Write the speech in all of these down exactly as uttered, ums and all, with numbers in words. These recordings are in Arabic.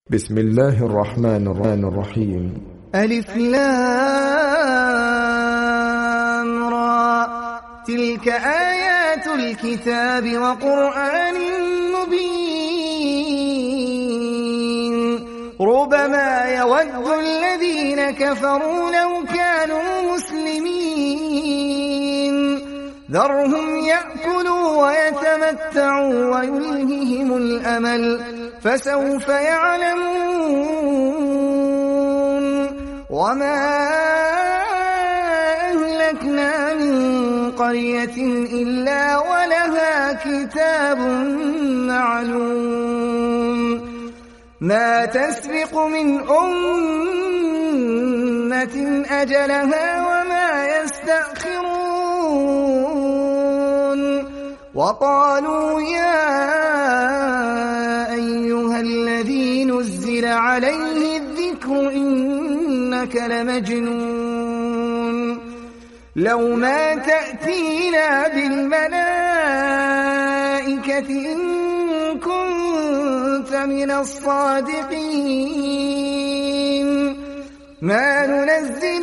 بسم الله الرحمن الرحيم. ألف لام را، تلك آيات الكتاب وقرآن مبين. ربما يود الذين كفروا لو كانوا مسلمين. ذرهم يأكلوا ويتمتعوا ويلههم الأمل، فسوف يعلمون. وما أهلكنا من قرية إلا ولها كتاب معلوم، ما تسبق من أمة أجلها وما يستأخرون. وقالوا يا أيها الذي نزل عليه الذكر إنك لمجنون، لو ما تأتينا بالملائكة إن كنت من الصادقين. ما ننزل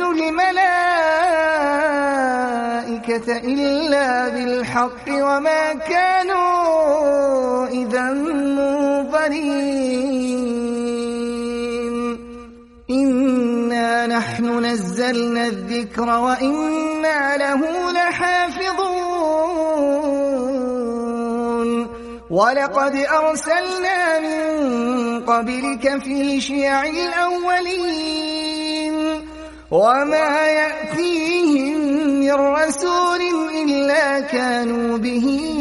الملائكة إلا بالحق وما كانوا إذا منظرين. إنا نحن نزلنا الذكر وإنا له لحافظون. ولقد أرسلنا من قبلك في شيع الأولين، وما يأتيهم من رسول إلا كانوا به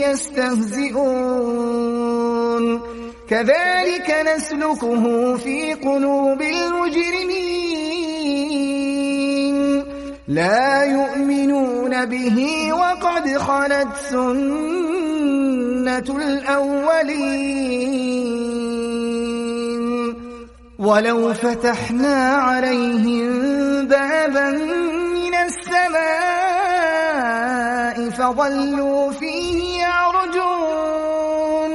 يستهزئون. كذلك نسلكه في قلوب المجرمين، لا يؤمنون به وقد خلت سنة الأولين. ولو فتحنا عليهم بابا من السماء فظلوا فيه يعرجون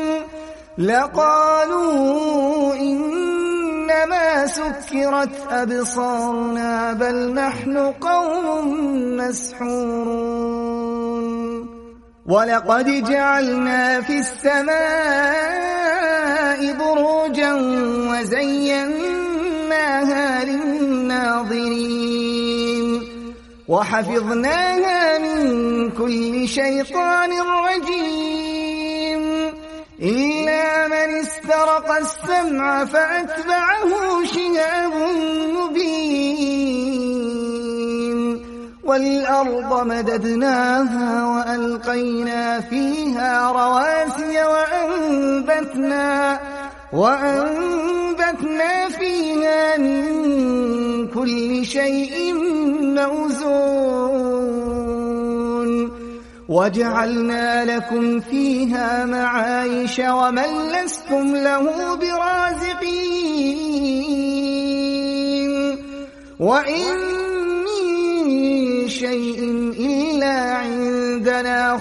لقالوا إنما سكرت أبصارنا بل نحن قوم مسحورون. ولقد جعلنا في السماء بروجا وزيناها للناظرين، وحفظناها من كل شيطان رجيم، إلا من استرق السمع فأتبعه شهاب مبين. والأرض مددناها وألقينا فيها رواسي وأنبتنا, وأنبتنا فيها من كل شيء موزون. وجعلنا لكم فيها معايش ومن لستم له برازقين. وإن شيء إلا عندنا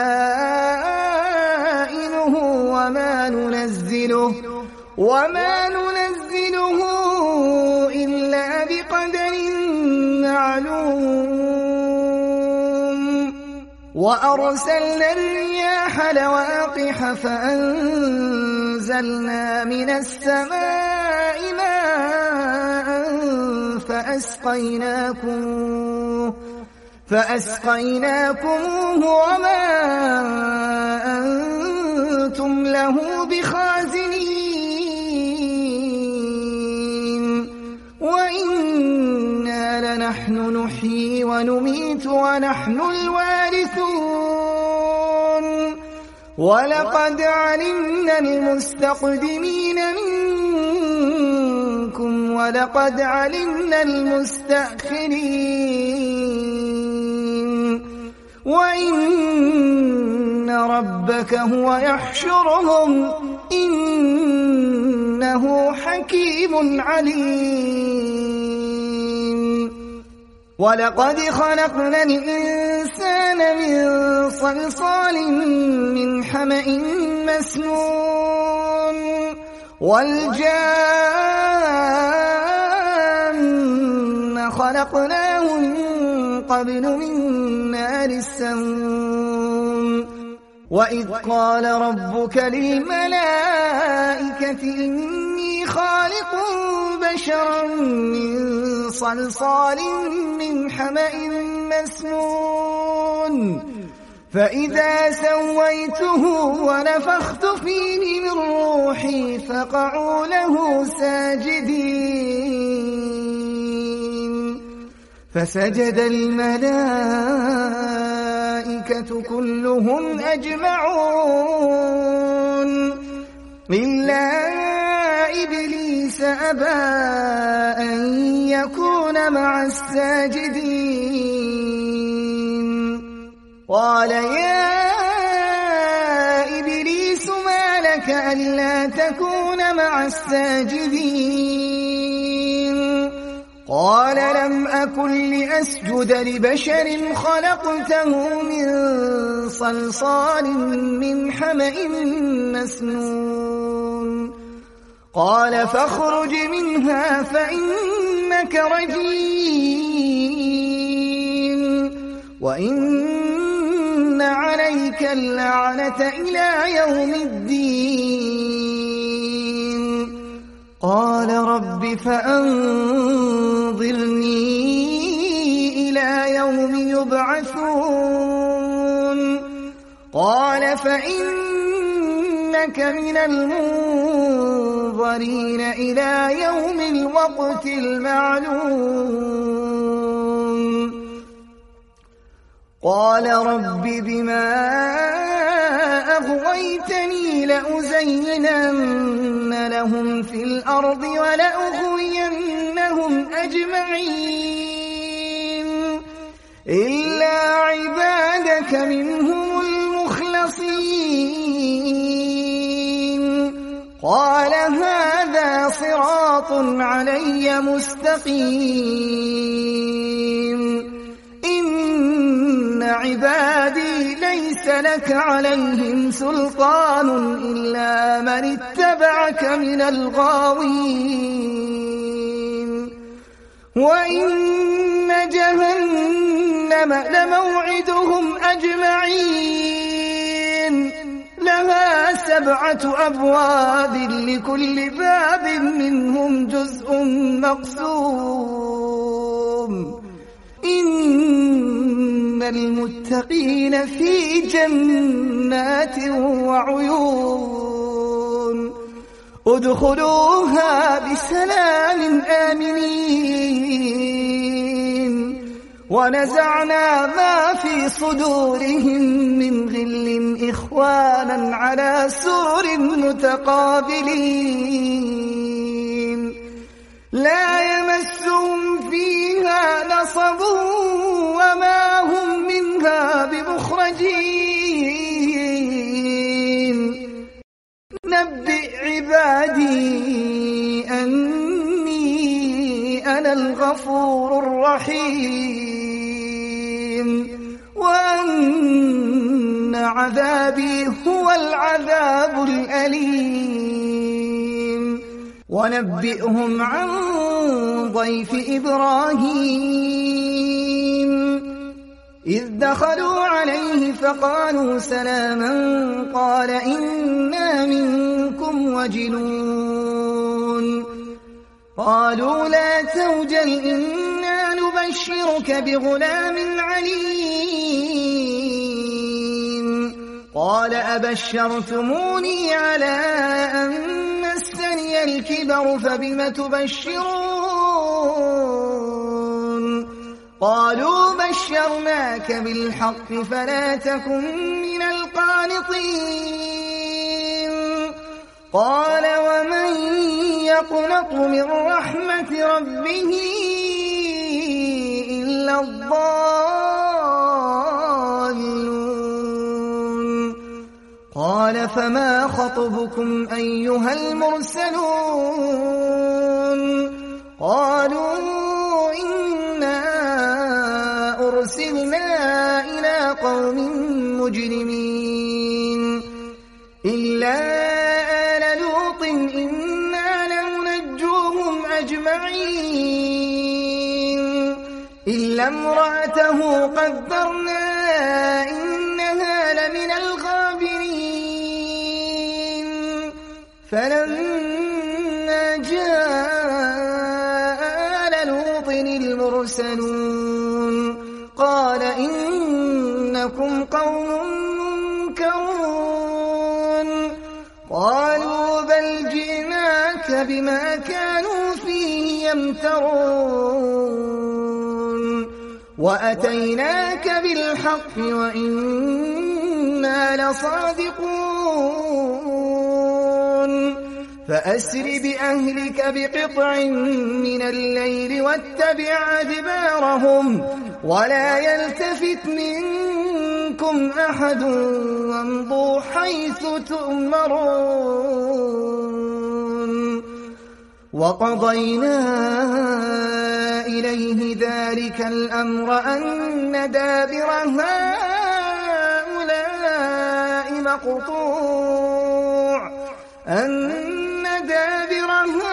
خزائنه وما ننزله وما ننزله إلا بقدر معلوم. وأرسلنا الرياح لواقح فأنزلنا من السماء ماء فأسقيناكم فأسقيناكموه وما أنتم له بخازنين. وإنا لنحن نحيي ونميت ونحن الوارثون. ولقد علمنا المستقدمين منكم ولقد علمنا المستأخرين. وإن ربك هو يحشرهم إنه حكيم عليم. ولقد خلقنا الإنسان من صلصال من حمأ مسنون والجان خلقناه من قبل من نار السموم وإذ قال ربك للملائكة إني خالق بشرا من صلصال من حمأ مسنون فإذا سويته ونفخت فيه من روحي فقعوا له ساجدين فسجد الملائكة كلهم أجمعون إلا إبليس أبى أن يكون مع الساجدين قال يا إبليس ما لك ألا تكون مع الساجدين قال لم أكن لأسجد لبشر خلقته من صلصال من حمأ مسنون قال فاخرج منها فإنك رجيم وإن عليك اللعنة إلى يوم الدين قال رب فأنظرني إلى يوم يبعثون قال فإنك من المنظرين إلى يوم الوقت المعلوم قال رب بما أغويتني لأزينن لهم في الأرض ولأغوينهم أجمعين إلا عبادك منهم المخلصين قال هذا صراط علي مستقيم إن عبادي ليس لك عليهم سلطان إلا من اتبعك من الغاوين وإن جهنم لموعدهم أجمعين لها سبعة أبواب لكل باب منهم جزء مقسوم إن المتقين في جنات وعيون ادخلوها بسلام آمنين ونزعنا ما في صدورهم من غل إخوانا على سرر متقابلين لا يمسهم فيها نصب وما هم منها بمخرجين نبئ عبادي أني أنا الغفور الرحيم وأن عذابي هو العذاب الأليم ونبئهم عن ضيف إبراهيم إذ دخلوا عليه فقالوا سلاما قال إنا منكم وجلون قالوا لا توجل إنا نبشرك بغلام عليم قال أبشرتموني على أن مسني الكبر فبم تبشرون قالوا بشرناك بالحق فلا تكن من القانطين قال ومن يقنط من رحمة ربه إلا الضالون قال فما خطبكم أيها المرسلون قالوا إنا أرسلنا إلى قوم مجرمين إلا آل لوط إنا لننجوهم أجمعين إلا امرأته قدرنا إنها لمن الغابرين فلما جاء آل لوط المرسلون قال إنكم قوم منكرون قالوا بل جئناك بما كانوا فيه يمترون وأتيناك بالحق وإنا لصادقون فأسر بأهلك بقطع من الليل واتبع أدبارهم ولا يلتفت منكم أحد وامضوا حيث تؤمرون وقضينا إليه ذلك الأمر أن دابر هؤلاء مقطوع أن دابر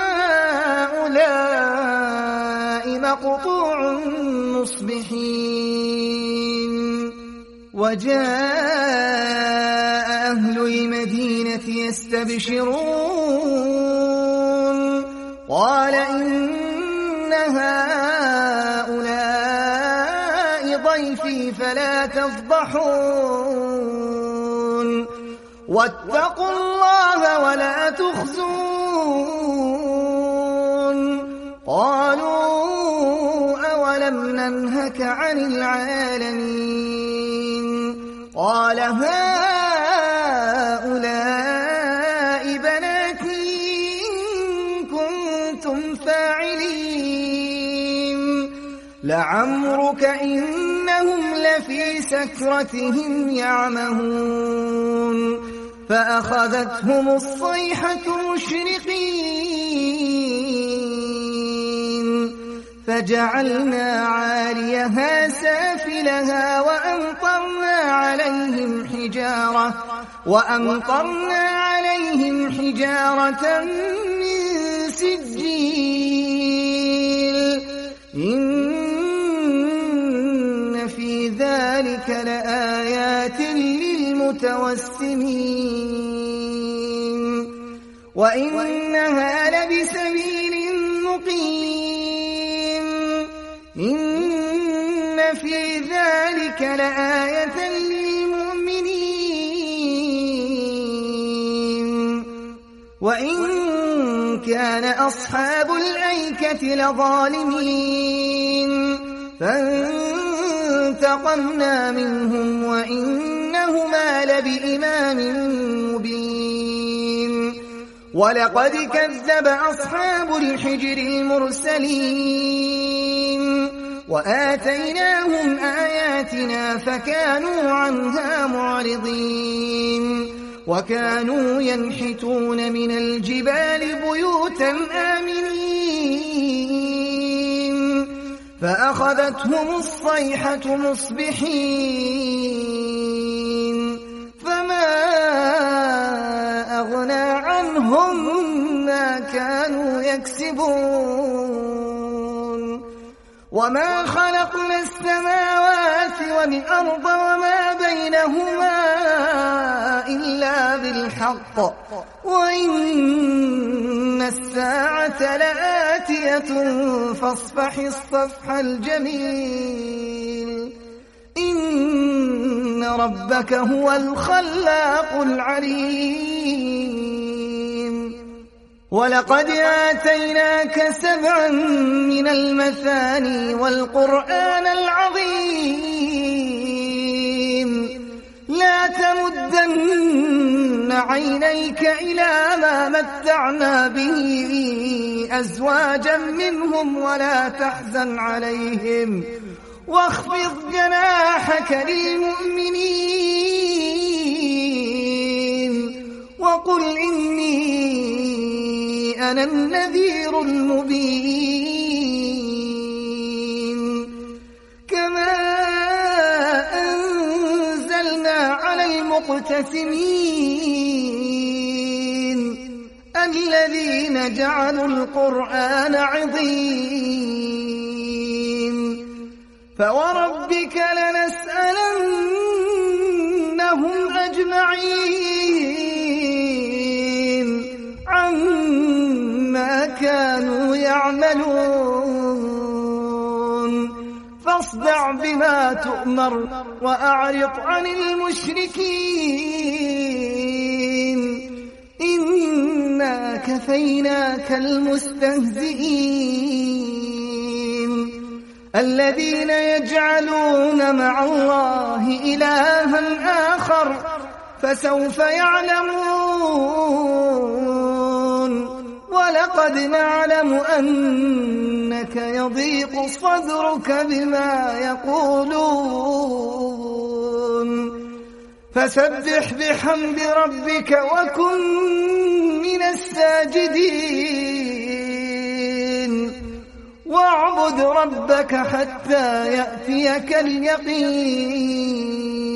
هؤلاء مقطوع مصبحين وجاء أهل المدينة يستبشرون قال إن هؤلاء ضيفي فلا تفضحون واتقوا الله ولا تخزون قالوا أولم ننهك عن العالمين قال هؤلاء بناتي إن كنتم فاعلين لعمرك إنهم لفي سكرتهم يعمهون فأخذتهم الصيحة مشرقين فجعلنا عاليها سافلها وأمطرنا عليهم حجارة وأمطرنا عليهم حجارة من سجيل إن في ذلك لآيات للمتوسمين وإنها لبسبيل مقيم إن في ذلك لآية للمؤمنين وإن كان أصحاب الأيكة لظالمين فانتقمنا منهم وإنهما لبإمام مبين ولقد كذب أصحاب الحجر المرسلين وآتيناهم آياتنا فكانوا عنها معرضين وكانوا ينحتون من الجبال بيوتا آمنين فأخذتهم الصيحة مصبحين فما أغنى عنهم ما كانوا يكسبون وما خلقنا السماوات والأرض وما بينهما إلا بالحق وإن الساعة لآتية فاصفح الصفح الجميل إن ربك هو الخلاق العليم ولقد آتيناك سبعا من المثاني والقرآن العظيم لا تمدن عينيك إلى ما متعنا به أزواجا منهم ولا تحزن عليهم واخفض جناحك للمؤمنين وقل إني أنا النذير المبين كما أنزلنا على المقتسمين الذين جعلوا القرآن عظيم فوربك لنسألنهم أجمعين عما كانوا يعملون فاصدع بما تؤمر وأعرض عن المشركين إنا كفيناك المستهزئين الذين يجعلون مع الله إلها آخر فسوف يعلمون ولقد نعلم أنك يضيق صدرك بما يقولون فسبح بحمد ربك وكن من الساجدين واعبد ربك حتى يأتيك اليقين